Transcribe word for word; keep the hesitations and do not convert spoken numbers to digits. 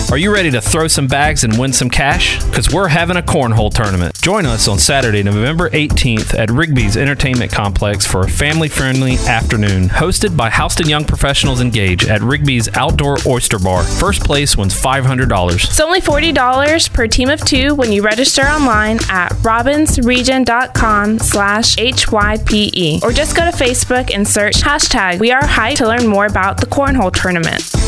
Are you ready to throw some bags and win some cash? Because we're having a cornhole tournament. Join us on Saturday, November eighteenth at Rigby's Entertainment Complex for a family-friendly afternoon hosted by Houston Young Professionals Engage at Rigby's Outdoor Oyster Bar. First place wins five hundred dollars. It's only forty dollars per team of two when you register online at robbinsregion.com slash HYPE or just go to Facebook and search hashtag We Are Hyped to learn more about the cornhole tournament.